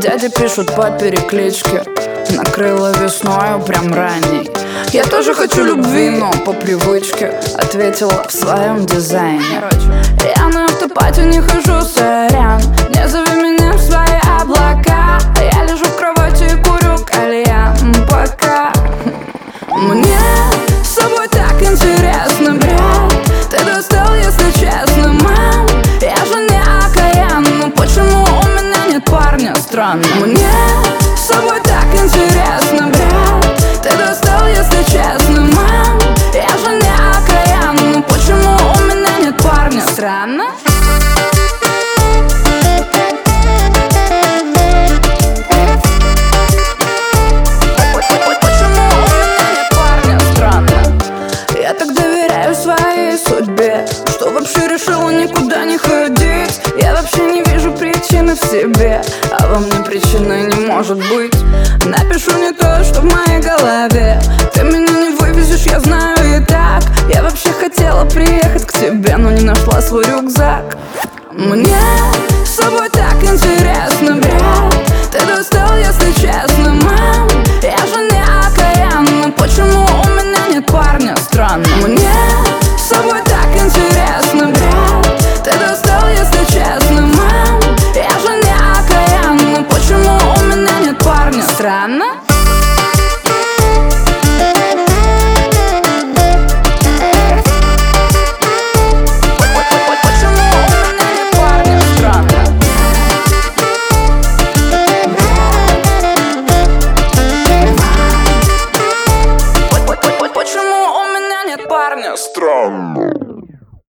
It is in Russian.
Дяди пишут по перекличке, накрыло весною прям ранней. Я тоже хочу любви, но по привычке ответила в своем дизайне. Я на автопате не хожу, сорян, не зови меня в свои облака. Я лежу в кровати и курю кальян пока. Мне с собой так интересно, брат. Ты достал, если честно, мам. Я же не окаян, но почему у меня нет парня? Странно. Мне с собой так интересно, брат. Ты достал, если честно, мам. Я же не окаян, но почему у меня нет парня? Странно. Я так доверяю своей судьбе, что вообще решила никуда не ходить. Я вообще не вижу причины в себе, а во мне причины не может быть. Напишу не то, что в моей голове. Ты меня не вывезешь, я знаю и так. Я вообще хотела приехать к тебе, но не нашла свой рюкзак. Мне с собой так интересно, брат. Ты достал, если честно, мам. Я же не окаян, но почему у меня нет парня? Странно. Мне с собой так интересно, брат. Ты достал, если честно, мам. Я же не окаян, но почему у меня нет парня? Странно. Странно.